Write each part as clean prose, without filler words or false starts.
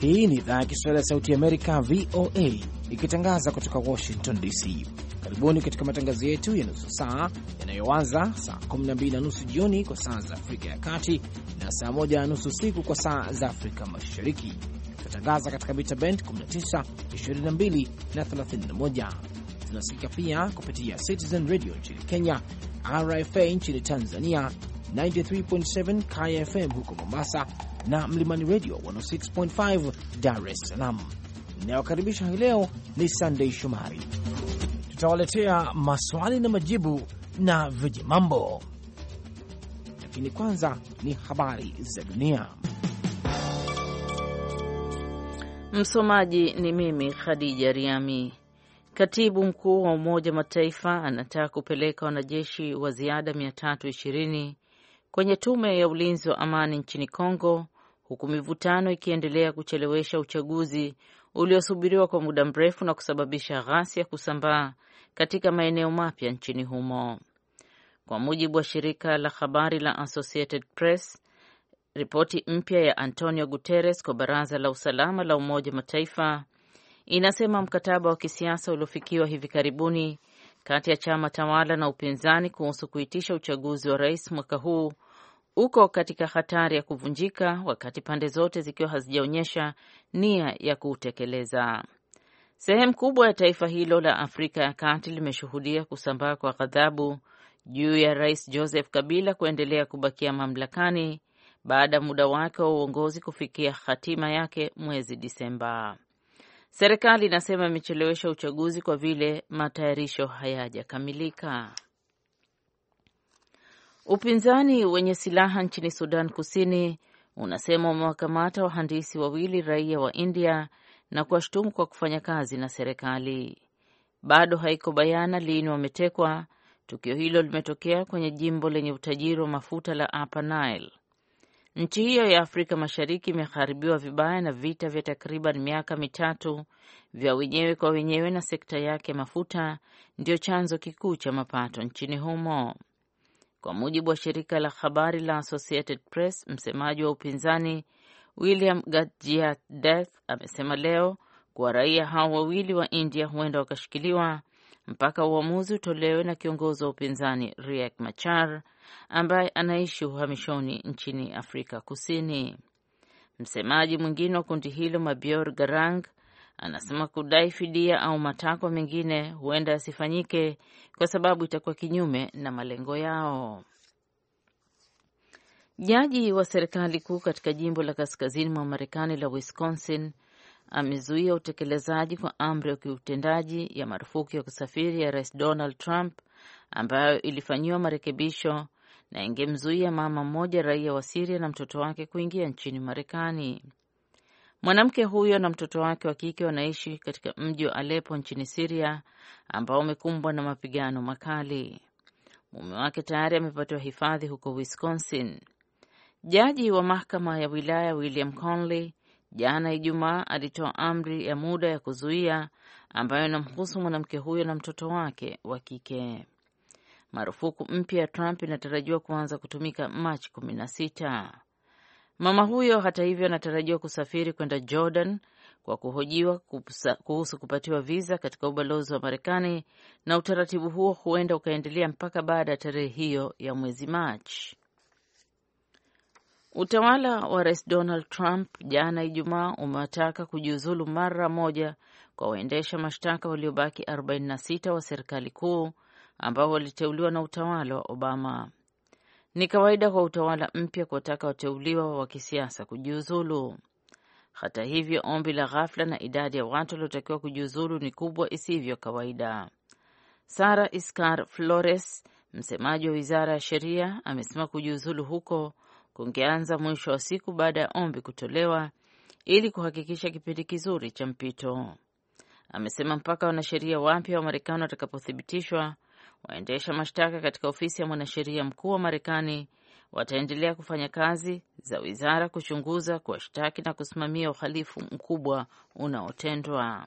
Hii ni idhaa ya Kiswahili ya Sauti ya Amerika, VOA, ikitangaza kutoka Washington DC. Karibuni katika matangazo yetu ya nusu saa yanayoanza saa 12:30 jioni kwa saa za Afrika ya Kati na saa 1:30 usiku kwa saa za Afrika Mashariki. Tunatangaza katika mita band 19, 22 na 31. Tunasikika pia kupitia Citizen Radio nchini Kenya, RFA nchini Tanzania, 93.7 KFM huko Mombasa na Mlimani Radio 106.5 Dar es Salaam. Ninayokaribisha hii leo ni Sunday Shomari. Tutawaletea maswali na majibu na vijimambo, lakini kwanza ni habari za dunia. Msomaji ni mimi Khadija Riami. Katibu mkuu wa Umoja Mataifa anataka kupeleka wanajeshi wa ziada 320 kwenye tume ya ulinzi wa amani nchini Kongo, huku mivutano ikiendelea kuchelewesha uchaguzi uliosubiriwa kwa muda mrefu na kusababisha ghasia kusambaa katika maeneo mapya nchini humo. Kwa mujibu wa shirika la habari la Associated Press, ripoti mpya ya Antonio Guterres kwa Baraza la Usalama la Umoja Mataifa inasema mkataba wa kisiasa uliofikiwa hivi karibuni kati ya chama tawala na upinzani kuhusu kuitisha uchaguzi wa rais mwaka huu uko katika hatari ya kuvunjika, wakati pande zote zikiwa hazijaonyesha nia ya kuutekeleza. Sehemu kubwa ya taifa hilo la Afrika ya Kati limeshuhudia kusambaa kwa ghadhabu juu ya Rais Joseph Kabila kuendelea kubakia mamlakani baada ya muda wake wa uongozi kufikia hatima yake mwezi Disemba. Serikali inasema imechelewesha uchaguzi kwa vile matayarisho hayajakamilika. Upinzani wenye silaha nchini Sudan Kusini unasema wamewakamata wahandisi wawili raia wa India na kuwashtumu kwa kufanya kazi na serikali. Bado haiko bayana lini wametekwa. Tukio hilo limetokea kwenye jimbo lenye utajiri wa mafuta la Upper Nile. Nchi hiyo ya Afrika Mashariki imeharibiwa vibaya na vita vya takriban miaka mitatu vya wenyewe kwa wenyewe, na sekta yake mafuta ndio chanzo kikuu cha mapato nchini humo. Kwa mujibu wa shirika la habari la Associated Press, msemaji wa upinzani William Gatjiadeith amesema leo kuwa raia hao wawili wa India huenda wakashikiliwa mpaka uamuzi utolewe na kiongozi wa upinzani Riek Machar ambaye anaishi uhamishoni nchini Afrika Kusini. Msemaji mwingine wa kundi hilo Mabior Garang anasema kudai fidia au matakwa mengine huenda yasifanyike kwa sababu itakuwa kinyume na malengo yao. Jaji wa serikali kuu katika jimbo la kaskazini mwa Marekani la Wisconsin amezuia utekelezaji kwa amri ya kiutendaji ya marufuku ya kusafiri ya Rais Donald Trump ambayo ilifanyiwa marekebisho na ingemzuia mama mmoja raia wa Syria na mtoto wake kuingia nchini Marekani. Mwanamke huyo na mtoto wake wa kike wanaishi katika mji wa Aleppo nchini Syria ambao umekumbwa na mapigano makali. Mume wake tayari amepatiwa hifadhi huko Wisconsin. Jaji wa mahakama ya wilaya William Conley jana Ijumaa alitoa amri ya muda ya kuzuia ambayo inamhusu mwanamke huyo na mtoto wake wa kike. Marufuku mpya ya Trump inatarajiwa kuanza kutumika Machi 16. Mama huyo hata hivyo anatarajiwa kusafiri kwenda Jordan kwa kuhojiwa kuhusu kupatiwa visa katika ubalozi wa Marekani, na utaratibu huo huenda ukaendelea mpaka baada ya tarehe hiyo ya mwezi Machi. Utawala wa Rais Donald Trump jana Ijumaa umewataka kujiuzulu mara moja kwa waendesha mashtaka waliobaki 46 wa serikali kuu ambao waliteuliwa na utawala wa Obama. Ni kawaida kwa utawala mpya kuwataka wateuliwa wa kisiasa kujiuzulu. Hata hivyo, ombi la ghafla na idadi ya watu waliotakiwa kujiuzulu ni kubwa isivyo kawaida. Sarah Iscar Flores, msemaji wa Wizara ya Sheria, amesema kujiuzulu huko kungeanza mwisho wa siku baada ya ombi kutolewa ili kuhakikisha kipindi kizuri cha mpito. Amesema mpaka wanasheria wapya wa Marekani watakapothibitishwa, waendesha mashtaka katika ofisi ya mwanasheria mkuu wa Marekani wataendelea kufanya kazi za wizara kuchunguza, kuwashtaki na kusimamia uhalifu mkubwa unaotendwa.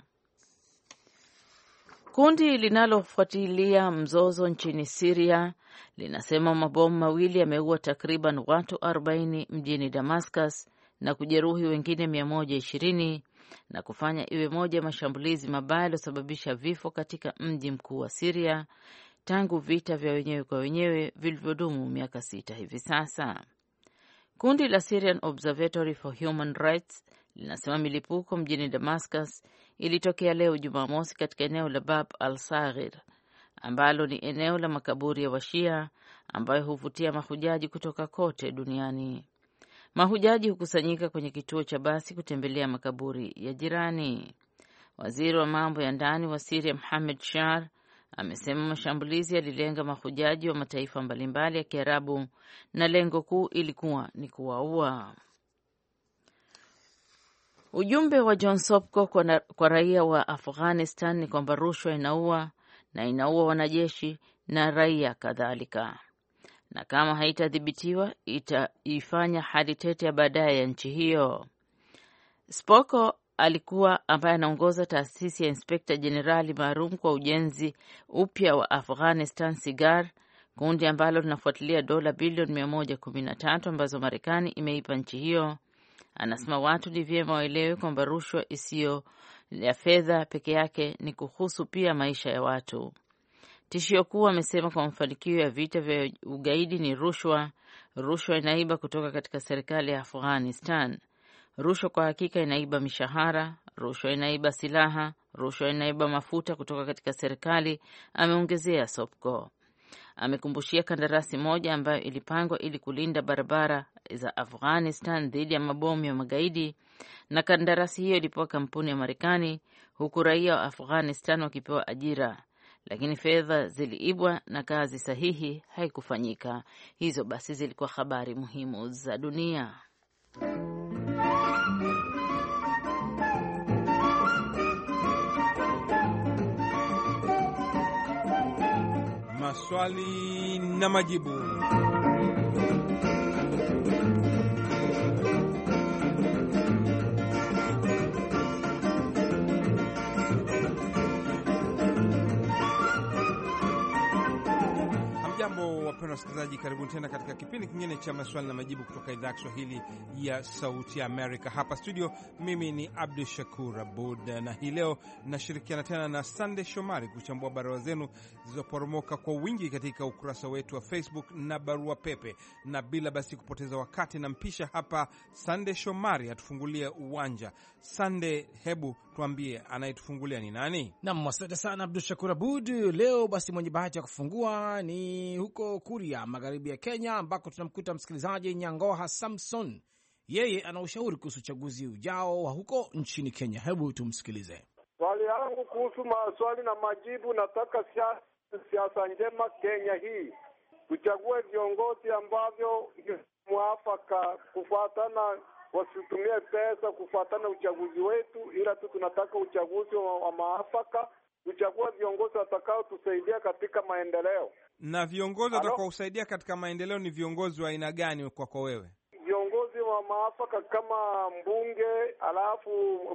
Kundi linalofuatilia mzozo nchini Syria linasema mabomu mawili yameua takriban watu 40 mjini Damascus na kujeruhi wengine 120 na kufanya iwe moja mashambulizi mabaya yaliyosababisha vifo katika mji mkuu wa Syria tangu vita vya wenyewe kwa wenyewe vilivyodumu miaka 6 hivi sasa. Kundi la Syrian Observatory for Human Rights linasema milipuko mjini Damascus ilitokea leo Jumamosi katika eneo la Bab al-Saghir ambalo ni eneo la makaburi ya Washia ambayo huvutia mahujaji kutoka kote duniani. Mahujaji hukusanyika kwenye kituo cha basi kutembelea makaburi ya jirani. Waziri wa mambo ya ndani wa Syria Mohamed Shar amesema mashambulizi yalilenga mahujaji wa mataifa mbalimbali ya Kiarabu na lengo kuu ilikuwa ni kuwaua. Ujumbe wa John Sopko kwa raia wa Afghanistan ni kwamba rushwa inaua na inaua wanajeshi na raia kadhalika, na kama haitadhibitiwa itaifanya hali tete ya baadaye ya nchi hiyo. Spoko alikuwa ambaye anaongoza taasisi ya Inspekta Jenerali maalum kwa ujenzi upya wa Afghanistan SIGAR, kundi ambalo linafuatilia dola bilioni 113 ambazo Marekani imeipa nchi hiyo. Anasema watu ni vyema waelewe kwamba rushwa isiyo ya fedha peke yake ni kuhusu pia maisha ya watu. Tishio kuu amesema kwa mafanikio ya vita vya ugaidi ni rushwa. Rushwa inaiba kutoka katika serikali ya Afghanistan. Rushwa kwa hakika inaiba mishahara, rushwa inaiba silaha, rushwa inaiba mafuta kutoka katika serikali, ameongezea Sopko. Amekumbushia kandarasi moja ambayo ilipangwa ili kulinda barabara za Afghanistan dhidi ya mabomu ya magaidi, na kandarasi hiyo ilipewa kampuni ya Marekani huku raia wa Afghanistan wakipewa ajira, lakini fedha ziliibwa na kazi sahihi haikufanyika. Hizo basi zilikuwa habari muhimu za dunia. Maswali na majibu. Wapenda wasikilizaji, karibuni tena katika kipindi kingine cha maswali na majibu kutoka idhaa ya Kiswahili ya Sauti ya Amerika. Hapa studio, mimi ni Abdul Shakur Abud, na hii leo nashirikiana tena na Sunday Shomari kuchambua barua zenu zilizoporomoka kwa wingi katika ukurasa wetu wa Facebook na barua pepe. Na bila basi kupoteza wakati, na mpisha hapa Sunday Shomari atufungulie uwanja. Sunday, hebu tuambie anayetufungulia ni nani? Naam, asante sana Abdul Shakur Abud. Leo basi mwenye bahati ya kufungua ni huko Kuria, magharibi ya Kenya, ambako tunamkuta msikilizaji Nyangoha Samson. Yeye ana ushauri kuhusu uchaguzi ujao wa huko nchini Kenya. Hebu tumsikilize. Swali yangu kuhusu maswali na majibu, nataka siasa njema Kenya hii. Tuchague viongozi ambavyo mwafaka kufuatana, wasitumie pesa kufuatana uchaguzi wetu, ila tu tunataka uchaguzi wa maafaka. Tuchague viongozi watakao tusaidia katika maendeleo. Na viongozi watakao kusaidia katika maendeleo ni viongozi wa aina gani kwako wewe? Viongozi wa maafaka kama mbunge, alafu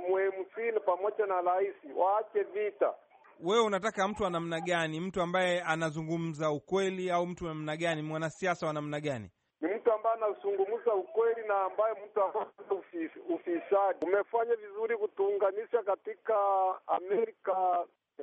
MC pamoja na rais, waache vita. Wewe unataka mtu wa namna gani? Mtu ambaye anazungumza ukweli au mtu wa namna gani? Mwanasiasa wa namna gani? Ni mtu ambaye anazungumza ukweli na ambaye mtu ambaye ufisadi. Umefanya vizuri kutuunganisha katika Amerika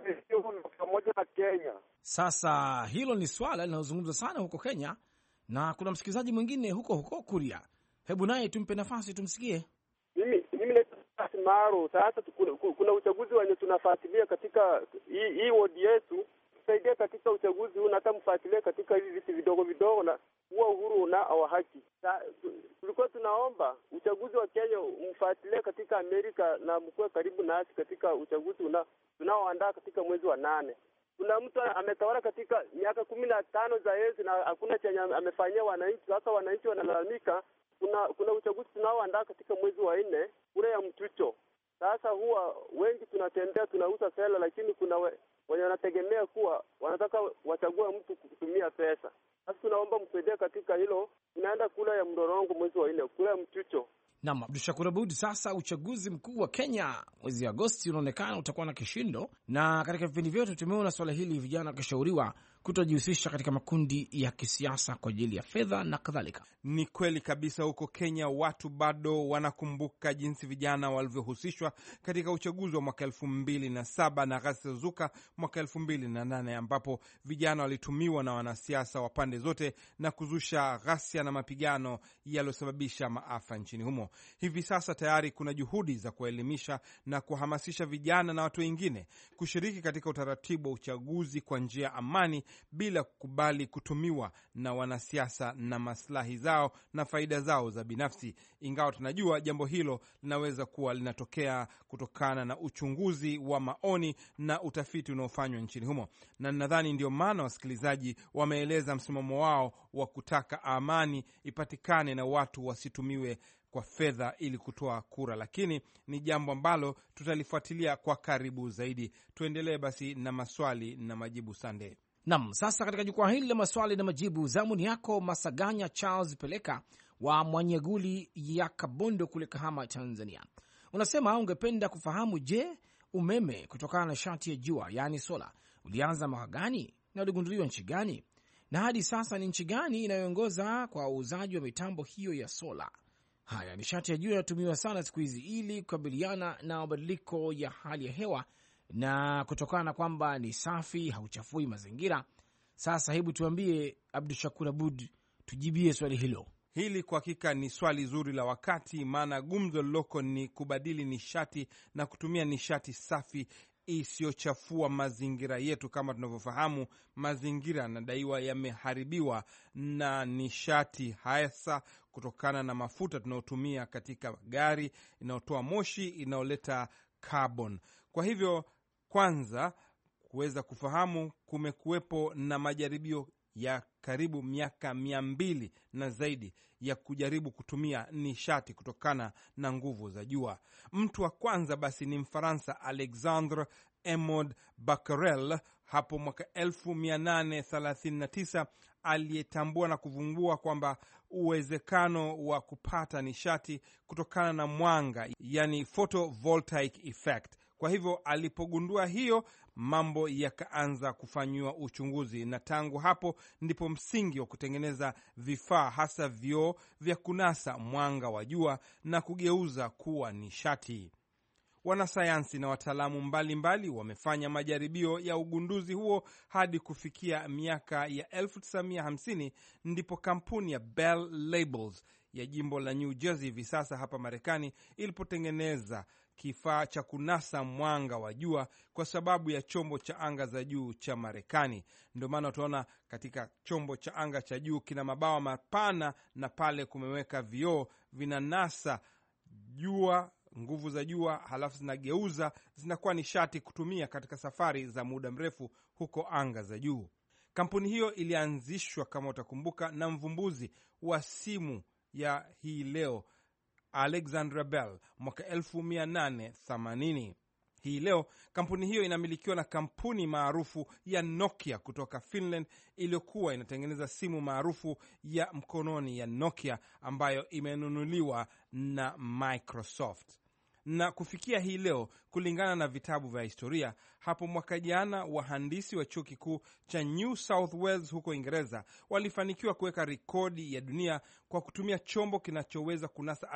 pamoja na Kenya. Sasa hilo ni swala linalozungumzwa sana huko Kenya, na kuna msikilizaji mwingine huko Kuria. Hebu naye tumpe nafasi tumsikie. Mimi ni Maro. Sasa kuna uchaguzi wenye tunafuatilia katika hii ward yetu. Tusaidia katika uchaguzi huu, na hata mfuatilie katika hivi vitu vidogo vidogo, na huwa uhuru na wa haki. Tulikuwa tunaomba uchaguzi wa Kenya mfuatilie katika Amerika, na mkuwe karibu nasi katika uchaguzi tunaoandaa katika mwezi wa 8. Kuna mtu ametawala katika miaka 15 za yeye na hakuna chenye amefanyia wananchi. Sasa wananchi wanalalamika. Kuna uchaguzi tunaoandaa katika mwezi wa 4 ule ya mchucho. Sasa huwa wengi tunatembea tunauza sela, lakini kuna wenye wanategemea kuwa wanataka wachague mtu kutumia pesa. Sasa tunaomba msaidie katika hilo. Tunaenda kula ya Mdorongo mwezi wa 4, kula ya mchucho. Naam, Abdul Shakur Abud, sasa uchaguzi mkuu wa Kenya mwezi Agosti unaonekana utakuwa na kishindo, na katika vipindi vyetu tumeona swala hili vijana wakishauriwa kutojihusisha katika makundi ya kisiasa kwa ajili ya fedha na kadhalika. Ni kweli kabisa. Huko Kenya watu bado wanakumbuka jinsi vijana walivyohusishwa katika uchaguzi wa mwaka 2007 na ghasia zuka mwaka 2008, ambapo vijana walitumiwa na wanasiasa wa pande zote na kuzusha ghasia na mapigano yaliyosababisha maafa nchini humo. Hivi sasa tayari kuna juhudi za kuelimisha na kuhamasisha vijana na watu wengine kushiriki katika utaratibu wa uchaguzi kwa njia amani, bila kukubali kutumiwa na wanasiasa na maslahi zao na faida zao za binafsi, ingawa tunajua jambo hilo linaweza kuwa linatokea kutokana na uchunguzi wa maoni na utafiti unaofanywa nchini humo. Na nadhani ndio maana wasikilizaji wameeleza msimamo wao wa kutaka amani ipatikane na watu wasitumiwe kwa fedha ili kutoa kura, lakini ni jambo ambalo tutalifuatilia kwa karibu zaidi. Tuendelee basi na maswali na majibu. Sunday. Naam, sasa katika jukwaa hili la maswali na majibu, zamuni yako Masaganya Charles Peleka wa Mwanyeguli ya Kabondo kule Kahama, Tanzania. Unasema ungependa kufahamu, je, umeme kutokana na nishati ya jua yaani sola ulianza mwaka gani na uligunduliwa nchi gani, na hadi sasa ni nchi gani inayoongoza kwa uuzaji wa mitambo hiyo ya sola? Haya, nishati ya jua inatumiwa sana siku hizi ili kukabiliana na mabadiliko ya hali ya hewa na kutokana na kwamba ni safi, hauchafui mazingira. Sasa hebu tuambie, Abdushakur Abud, tujibie swali hilo. Hili kwa hakika ni swali zuri la wakati, maana gumzo liloko ni kubadili nishati na kutumia nishati safi isiyochafua mazingira yetu. Kama tunavyofahamu, mazingira yanadaiwa yameharibiwa na nishati, hasa kutokana na mafuta tunayotumia katika gari inayotoa moshi inayoleta carbon. Kwa hivyo, kwanza kuweza kufahamu, kumekuwepo na majaribio ya karibu miaka 200 na zaidi ya kujaribu kutumia nishati kutokana na nguvu za jua. Mtu wa kwanza basi ni Mfaransa Alexandre Emode Becquerel hapo mwaka 1839 aliyetambua na kuvumbua kwamba uwezekano wa kupata nishati kutokana na mwanga, yani photovoltaic effect. Kwa hivyo alipogundua hiyo, mambo yakaanza kufanyiwa uchunguzi, na tangu hapo ndipo msingi wa kutengeneza vifaa, hasa vioo vya kunasa mwanga wa jua na kugeuza kuwa nishati. Wanasayansi na wataalamu mbalimbali wamefanya majaribio ya ugunduzi huo hadi kufikia miaka ya 1950, ndipo kampuni ya Bell Labels ya jimbo la New Jersey hivi sasa hapa Marekani ilipotengeneza kifaa cha kunasa mwanga wa jua kwa sababu ya chombo cha anga za juu cha Marekani. Ndio maana utaona katika chombo cha anga cha juu kina mabawa mapana, na pale kumeweka vioo vinanasa jua, nguvu za jua, halafu zinageuza zinakuwa nishati kutumia katika safari za muda mrefu huko anga za juu. Kampuni hiyo ilianzishwa, kama utakumbuka, na mvumbuzi wa simu ya hii leo Alexander Bell mwaka 1880. Hii leo kampuni hiyo inamilikiwa na kampuni maarufu ya Nokia kutoka Finland iliyokuwa inatengeneza simu maarufu ya mkononi ya Nokia ambayo imenunuliwa na Microsoft. Na kufikia hii leo, kulingana na vitabu vya historia, hapo mwaka jana wahandisi wa chuo kikuu cha New South Wales huko Uingereza walifanikiwa kuweka rekodi ya dunia kwa kutumia chombo kinachoweza kunasa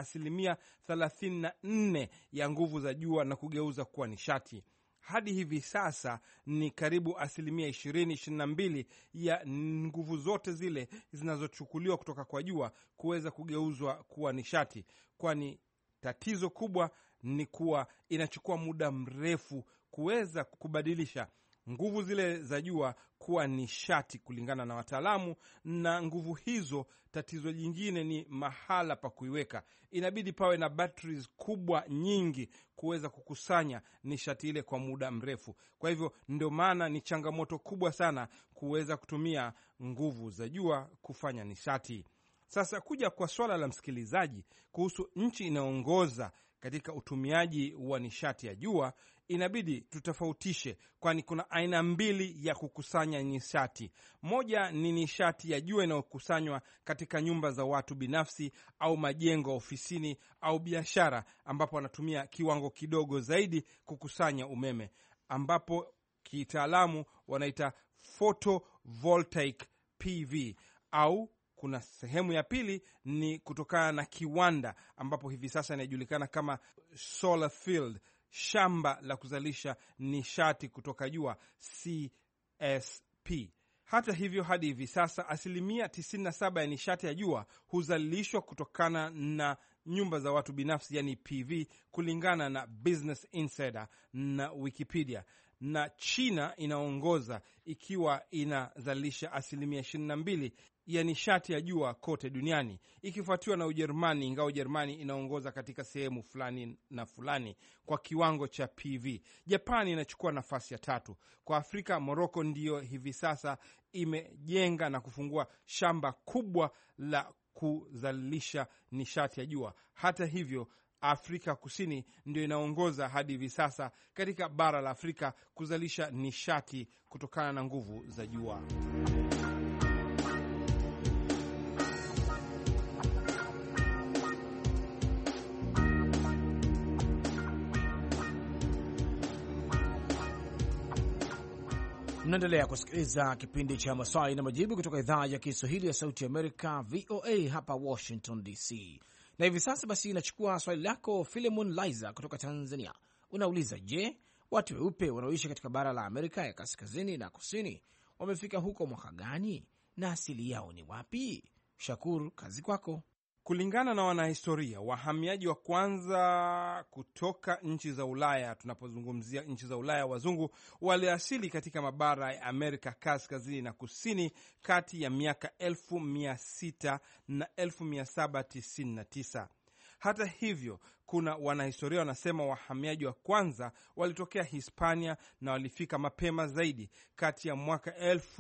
34% ya nguvu za jua na kugeuza kuwa nishati. Hadi hivi sasa ni karibu 20-22 ya nguvu zote zile zinazochukuliwa kutoka kwa jua kuweza kugeuzwa kuwa nishati, kwani tatizo kubwa ni kuwa inachukua muda mrefu kuweza kubadilisha nguvu zile za jua kuwa nishati kulingana na wataalamu. Na nguvu hizo, tatizo jingine ni mahala pa kuiweka. Inabidi pawe na batteries kubwa nyingi kuweza kukusanya nishati ile kwa muda mrefu. Kwa hivyo ndio maana ni changamoto kubwa sana kuweza kutumia nguvu za jua kufanya nishati. Sasa kuja kwa swala la msikilizaji kuhusu nchi inayoongoza katika utumiaji wa nishati ya jua, inabidi tutofautishe, kwani kuna aina mbili ya kukusanya nishati. Moja ni nishati ya jua inayokusanywa katika nyumba za watu binafsi au majengo, ofisini au biashara, ambapo wanatumia kiwango kidogo zaidi kukusanya umeme, ambapo kitaalamu wanaita photovoltaic PV, au kuna sehemu ya pili ni kutokana na kiwanda ambapo hivi sasa inajulikana kama solar field, shamba la kuzalisha nishati kutoka jua, CSP. Hata hivyo, hadi hivi sasa asilimia 97 ya nishati ya jua huzalishwa kutokana na nyumba za watu binafsi, yani PV, kulingana na Business Insider na Wikipedia, na China inaongoza ikiwa inazalisha asilimia 22 ya nishati ya jua kote duniani, ikifuatiwa na Ujerumani, ingawa Ujerumani inaongoza katika sehemu fulani na fulani kwa kiwango cha PV. Japani inachukua nafasi ya 3. Kwa Afrika, Morocco ndiyo hivi sasa imejenga na kufungua shamba kubwa la kuzalisha nishati ya jua. Hata hivyo, Afrika Kusini ndio inaongoza hadi hivi sasa katika bara la Afrika kuzalisha nishati kutokana na nguvu za jua. Mnaendelea kusikiliza kipindi cha maswali na majibu kutoka idhaa ya Kiswahili ya Sauti Amerika, VOA hapa Washington DC. Na hivi sasa basi inachukua swali lako Philemon Liza kutoka Tanzania. Unauliza, je, watu weupe wanaoishi katika bara la Amerika ya kaskazini na kusini wamefika huko mwaka gani na asili yao ni wapi? Shakur, kazi kwako. Kulingana na wanahistoria, wahamiaji wa kwanza kutoka nchi za Ulaya, tunapozungumzia nchi za Ulaya, wazungu waliasili katika mabara ya Amerika kaskazini na kusini kati ya miaka 1600 na 1799. Hata hivyo, kuna wanahistoria wanasema wahamiaji wa kwanza walitokea Hispania na walifika mapema zaidi kati ya mwaka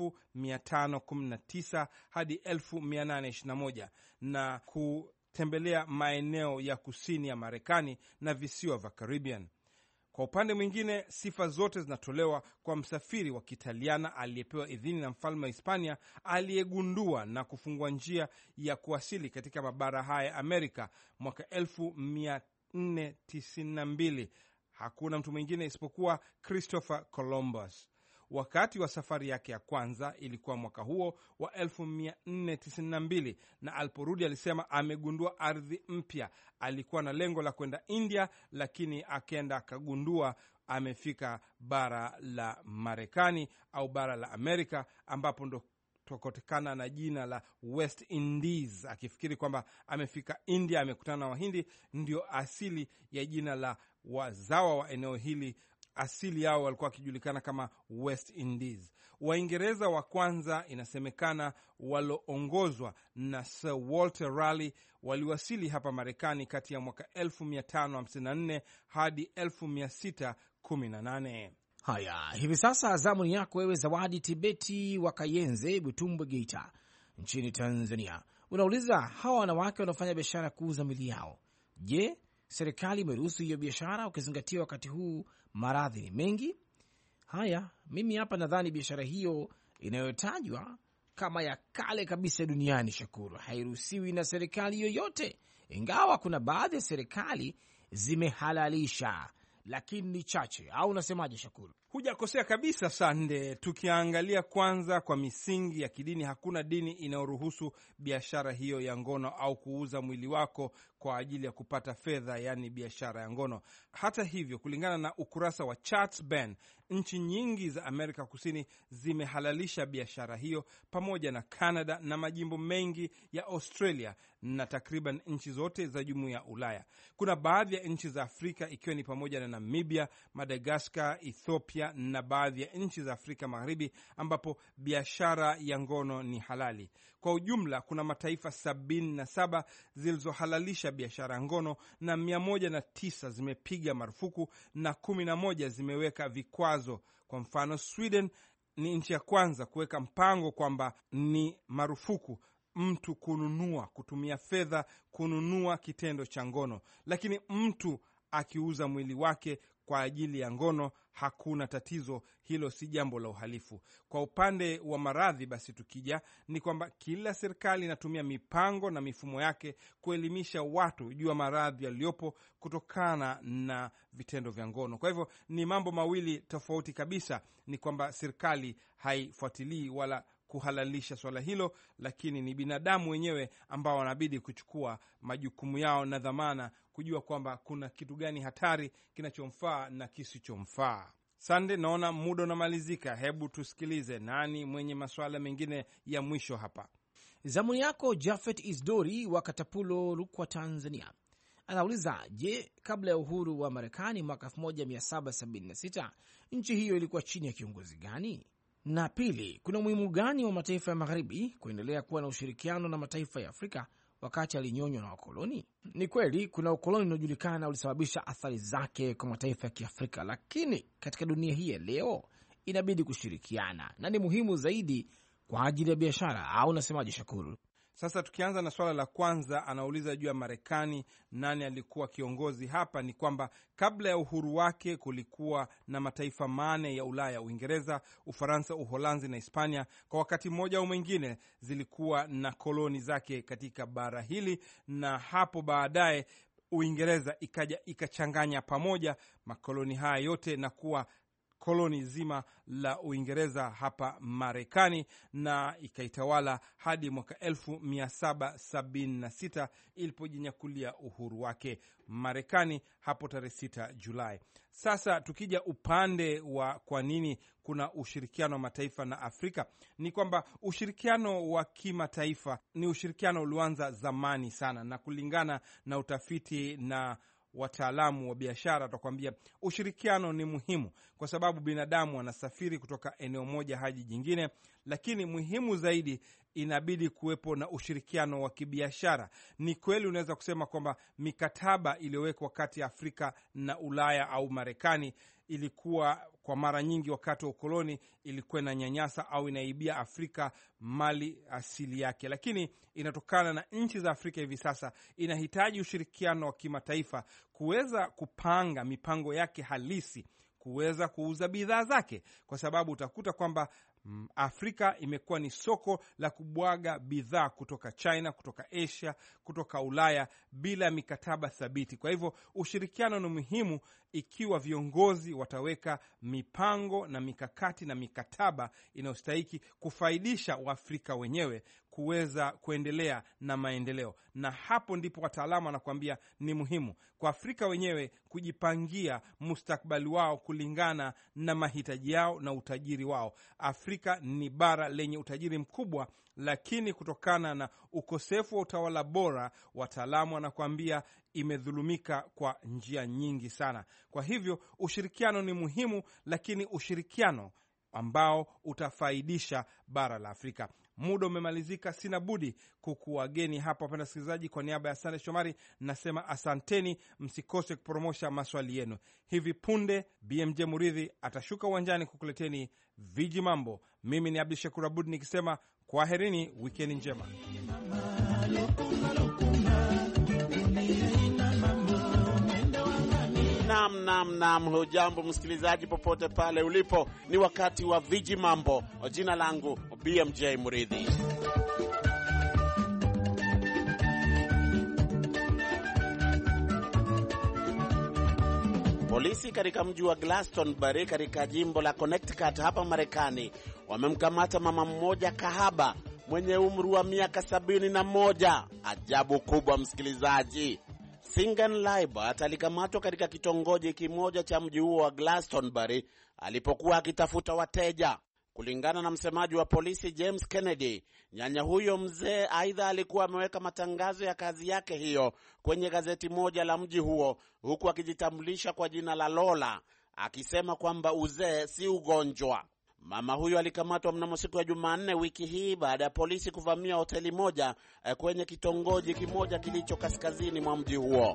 1519 hadi 1821 na kutembelea maeneo ya kusini ya Marekani na visiwa vya Caribbean. Kwa upande mwingine, sifa zote zinatolewa kwa msafiri wa Kitaliana aliyepewa idhini na mfalme wa Hispania, aliyegundua na kufungua njia ya kuwasili katika mabara haya ya Amerika mwaka 1492. Hakuna mtu mwingine isipokuwa Christopher Columbus. Wakati wa safari yake ya kwanza ilikuwa mwaka huo wa 1492, na aliporudi alisema amegundua ardhi mpya. Alikuwa na lengo la kwenda India, lakini akaenda akagundua amefika bara la Marekani au bara la Amerika, ambapo ndo tokotokana na jina la West Indies, akifikiri kwamba amefika India, amekutana na Wahindi, ndio asili ya jina la wazawa wa eneo hili. Asili yao walikuwa wakijulikana kama West Indies. Waingereza wa kwanza inasemekana waloongozwa na Sir Walter Raleigh waliwasili hapa Marekani kati ya mwaka 1554 hadi 1618. Haya, hivi sasa zamu ni yako wewe Zawadi Tibeti wa Kayenze, Butumbwe, Geita nchini Tanzania. Unauliza, hawa wanawake wanaofanya biashara ya kuuza mili yao, je, serikali imeruhusu hiyo biashara ukizingatia wakati huu maradhi ni mengi? Haya, mimi hapa nadhani biashara hiyo inayotajwa kama ya kale kabisa duniani, Shakuru, hairuhusiwi na serikali yoyote, ingawa kuna baadhi ya serikali zimehalalisha, lakini ni chache. Au unasemaje, Shakuru? Hujakosea kabisa, Sande. Tukiangalia kwanza kwa misingi ya kidini, hakuna dini inayoruhusu biashara hiyo ya ngono au kuuza mwili wako kwa ajili ya kupata fedha, yani biashara ya ngono. Hata hivyo, kulingana na ukurasa wa Chartsban, nchi nyingi za Amerika Kusini zimehalalisha biashara hiyo pamoja na Canada na majimbo mengi ya Australia na takriban nchi zote za Jumuiya ya Ulaya. Kuna baadhi ya nchi za Afrika ikiwa ni pamoja na Namibia, Madagascar, Ethiopia na baadhi ya nchi za Afrika Magharibi ambapo biashara ya ngono ni halali. Kwa ujumla, kuna mataifa 77 zilizohalalisha biashara ya ngono na 109 zimepiga marufuku na 11 zimeweka vikwazo. Kwa mfano, Sweden ni nchi ya kwanza kuweka mpango kwamba ni marufuku mtu kununua, kutumia fedha kununua kitendo cha ngono, lakini mtu akiuza mwili wake kwa ajili ya ngono, hakuna tatizo, hilo si jambo la uhalifu. Kwa upande wa maradhi basi, tukija ni kwamba kila serikali inatumia mipango na mifumo yake kuelimisha watu juu ya maradhi yaliyopo kutokana na vitendo vya ngono. Kwa hivyo ni mambo mawili tofauti kabisa. Ni kwamba serikali haifuatilii wala kuhalalisha swala hilo, lakini ni binadamu wenyewe ambao wanabidi kuchukua majukumu yao na dhamana, kujua kwamba kuna kitu gani hatari kinachomfaa na kisichomfaa. Sande, naona muda unamalizika. Hebu tusikilize nani mwenye masuala mengine ya mwisho hapa. Zamuni yako Jafet Isdori wa Katapulo, Rukwa, Tanzania, anauliza, je, kabla ya uhuru wa Marekani mwaka 1776 nchi hiyo ilikuwa chini ya kiongozi gani? Na pili, kuna umuhimu gani wa mataifa ya magharibi kuendelea kuwa na ushirikiano na mataifa ya Afrika wakati alinyonywa na wakoloni? Ni kweli kuna ukoloni unaojulikana ulisababisha athari zake kwa mataifa ya Kiafrika, lakini katika dunia hii ya leo inabidi kushirikiana na ni muhimu zaidi kwa ajili ya biashara, au unasemaje, Shakuru? Sasa tukianza na swala la kwanza, anauliza juu ya Marekani, nani alikuwa kiongozi hapa. Ni kwamba kabla ya uhuru wake kulikuwa na mataifa 8 ya Ulaya: Uingereza, Ufaransa, Uholanzi na Hispania. Kwa wakati mmoja au mwingine zilikuwa na koloni zake katika bara hili, na hapo baadaye Uingereza ikaja ikachanganya pamoja makoloni haya yote na kuwa koloni zima la Uingereza hapa Marekani, na ikaitawala hadi mwaka 1776 ilipojinyakulia uhuru wake Marekani hapo tarehe 6 Julai. Sasa tukija upande wa kwa nini kuna ushirikiano wa mataifa na Afrika, ni kwamba ushirikiano wa kimataifa ni ushirikiano ulioanza zamani sana, na kulingana na utafiti na wataalamu wa biashara watakwambia ushirikiano ni muhimu kwa sababu binadamu wanasafiri kutoka eneo moja hadi jingine, lakini muhimu zaidi inabidi kuwepo na ushirikiano wa kibiashara. Ni kweli unaweza kusema kwamba mikataba iliyowekwa kati ya Afrika na Ulaya au Marekani ilikuwa kwa mara nyingi wakati wa ukoloni ilikuwa inanyanyasa au inaibia Afrika mali asili yake, lakini inatokana na nchi za Afrika hivi sasa inahitaji ushirikiano wa kimataifa kuweza kupanga mipango yake halisi, kuweza kuuza bidhaa zake, kwa sababu utakuta kwamba Afrika imekuwa ni soko la kubwaga bidhaa kutoka China, kutoka Asia, kutoka Ulaya bila mikataba thabiti. Kwa hivyo ushirikiano ni muhimu ikiwa viongozi wataweka mipango na mikakati na mikataba inayostahiki kufaidisha Waafrika wenyewe kuweza kuendelea na maendeleo. Na hapo ndipo wataalamu wanakuambia ni muhimu kwa Afrika wenyewe kujipangia mustakbali wao kulingana na mahitaji yao na utajiri wao. Afrika ni bara lenye utajiri mkubwa, lakini kutokana na ukosefu wa utawala bora, wataalamu wanakuambia imedhulumika kwa njia nyingi sana. Kwa hivyo ushirikiano ni muhimu, lakini ushirikiano ambao utafaidisha bara la Afrika. Muda umemalizika, sina budi kukuwageni hapa wapenda sikilizaji. Kwa niaba ya Sande Shomari nasema asanteni, msikose kupromosha maswali yenu. Hivi punde BMJ Muridhi atashuka uwanjani kukuleteni viji mambo. Mimi ni Abdul Shakur Abud nikisema kwaherini, wikendi njema. Naam, hujambo msikilizaji popote pale ulipo. Ni wakati wa viji mambo. Jina langu BMJ Muridhi. Polisi katika mji wa Glastonbury katika jimbo la Connecticut hapa Marekani wamemkamata mama mmoja kahaba mwenye umri wa miaka 71. Ajabu kubwa msikilizaji. Singan Laibert alikamatwa katika kitongoji kimoja cha mji huo wa Glastonbury alipokuwa akitafuta wateja. Kulingana na msemaji wa polisi James Kennedy, nyanya huyo mzee aidha alikuwa ameweka matangazo ya kazi yake hiyo kwenye gazeti moja la mji huo, huku akijitambulisha kwa jina la Lola, akisema kwamba uzee si ugonjwa. Mama huyo alikamatwa mnamo siku ya Jumanne wiki hii baada ya polisi kuvamia hoteli moja kwenye kitongoji kimoja kilicho kaskazini mwa mji huo.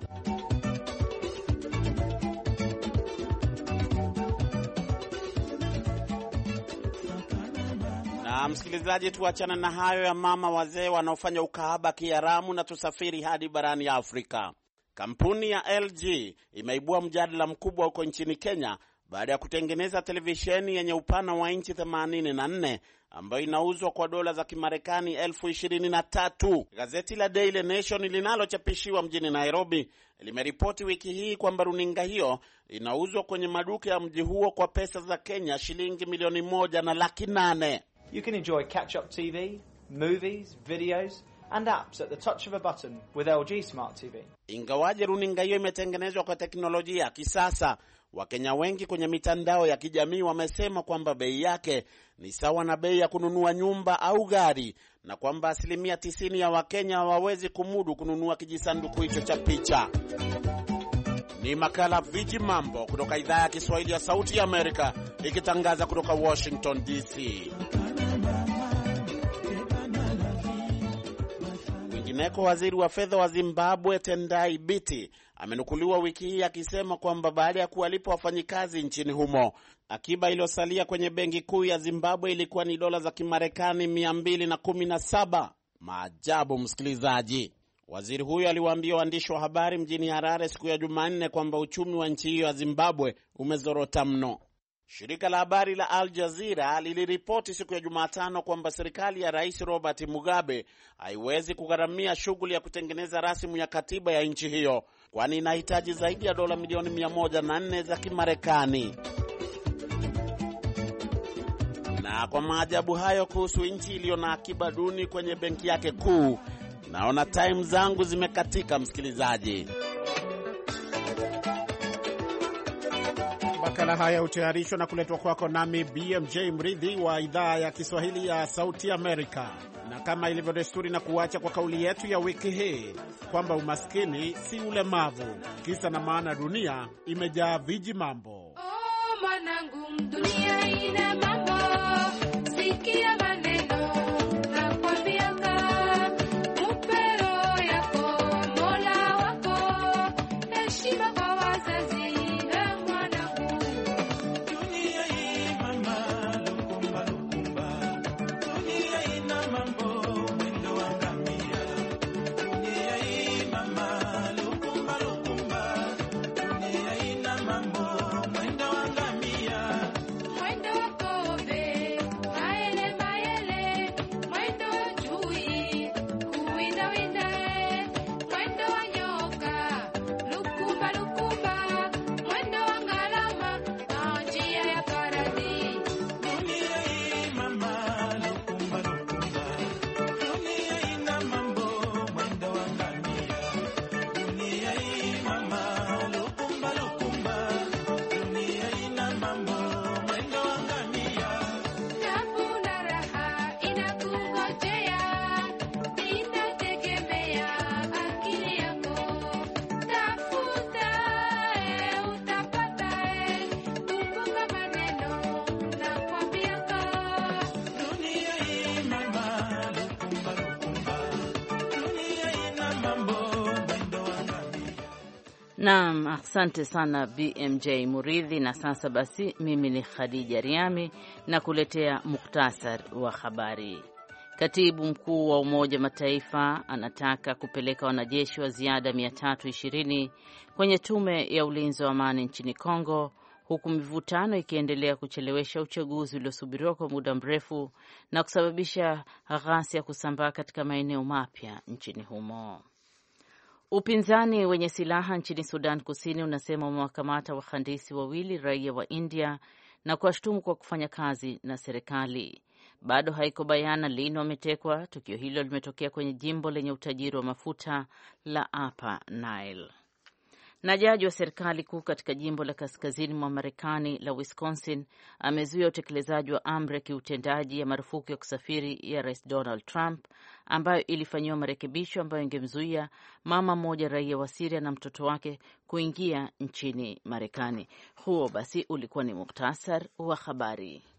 Na msikilizaji, tuachane na hayo ya mama wazee wanaofanya ukahaba kiharamu na tusafiri hadi barani ya Afrika. Kampuni ya LG imeibua mjadala mkubwa huko nchini Kenya baada ya kutengeneza televisheni yenye upana wa inchi 84 ambayo inauzwa kwa dola za Kimarekani 23,000. Gazeti la Daily Nation linalochapishiwa mjini Nairobi limeripoti wiki hii kwamba runinga hiyo inauzwa kwenye maduka ya mji huo kwa pesa za Kenya shilingi 1,800,000. You can enjoy catch-up TV, movies, videos and apps at the touch of a button with LG Smart TV. Ingawaje runinga hiyo imetengenezwa kwa teknolojia ya kisasa, Wakenya wengi kwenye mitandao ya kijamii wamesema kwamba bei yake ni sawa na bei ya kununua nyumba au gari, na kwamba 90% ya Wakenya hawawezi kumudu kununua kijisanduku hicho cha picha. Ni makala Viji Mambo kutoka idhaa ya Kiswahili ya Sauti ya Amerika, ikitangaza kutoka Washington DC. Kwingineko, waziri wa fedha wa Zimbabwe Tendai Biti amenukuliwa wiki hii akisema kwamba baada ya kuwalipa wafanyikazi nchini humo, akiba iliyosalia kwenye benki kuu ya Zimbabwe ilikuwa ni dola za Kimarekani 217. Maajabu, msikilizaji. Waziri huyo aliwaambia waandishi wa habari mjini Harare siku ya Jumanne kwamba uchumi wa nchi hiyo ya Zimbabwe umezorota mno. Shirika la habari la Al Jazeera liliripoti siku ya Jumatano kwamba serikali ya Rais Robert Mugabe haiwezi kugharamia shughuli ya kutengeneza rasimu ya katiba ya nchi hiyo, kwani inahitaji zaidi ya dola milioni 104 za Kimarekani. Na kwa maajabu hayo kuhusu nchi iliyo na akiba duni kwenye benki yake kuu, naona time zangu zimekatika, msikilizaji. Makala haya hutayarishwa na kuletwa kwako nami BMJ Mridhi wa idhaa ya Kiswahili ya Sauti Amerika. Na kama ilivyo desturi, na kuacha kwa kauli yetu ya wiki hii kwamba umaskini si ulemavu. Kisa na maana, dunia imejaa viji mambo. Oh, mwanangu, dunia ina mambo. Sikia maneno na kwambia upero yako Mola wako. Heshima kwa wazazi. Naam, asante sana BMJ Muridhi. Na sasa basi, mimi ni Khadija Riami na kuletea muktasar wa habari. Katibu mkuu wa Umoja Mataifa anataka kupeleka wanajeshi wa ziada 320 kwenye tume ya ulinzi wa amani nchini Kongo, huku mivutano ikiendelea kuchelewesha uchaguzi uliosubiriwa kwa muda mrefu na kusababisha ghasia kusambaa katika maeneo mapya nchini humo. Upinzani wenye silaha nchini Sudan Kusini unasema umewakamata wahandisi wawili raia wa India na kuwashutumu kwa kufanya kazi na serikali. Bado haiko bayana lini wametekwa. Tukio hilo limetokea kwenye jimbo lenye utajiri wa mafuta la Upper Nile. Na jaji wa serikali kuu katika jimbo la kaskazini mwa Marekani la Wisconsin amezuia utekelezaji wa amri ya kiutendaji ya marufuku ya kusafiri ya Rais Donald Trump ambayo ilifanyiwa marekebisho ambayo ingemzuia mama mmoja raia wa Syria na mtoto wake kuingia nchini Marekani. Huo basi ulikuwa ni muhtasar wa habari.